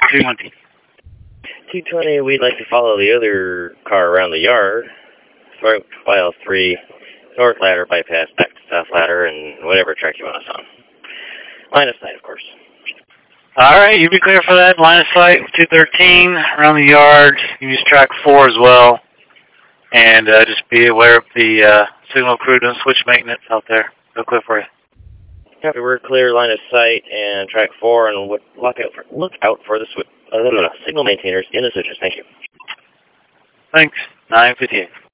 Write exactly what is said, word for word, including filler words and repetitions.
two twenty. two twenty, we'd like to follow the other car around the yard. Through file three, north ladder, bypass, back to south ladder, and whatever track you want us on. Line of sight, of course. All right, you be clear for that. Line of sight, two thirteen, around the yard. You use track four as well. And uh, just be aware of the uh, signal crew doing switch maintenance out there. Go clear for you. Copy, we're clear, line of sight, and track four, and look out for, look out for the swi uh, no, no, no, signal maintainers in the switches. Thank you. Thanks. nine fifty-eight.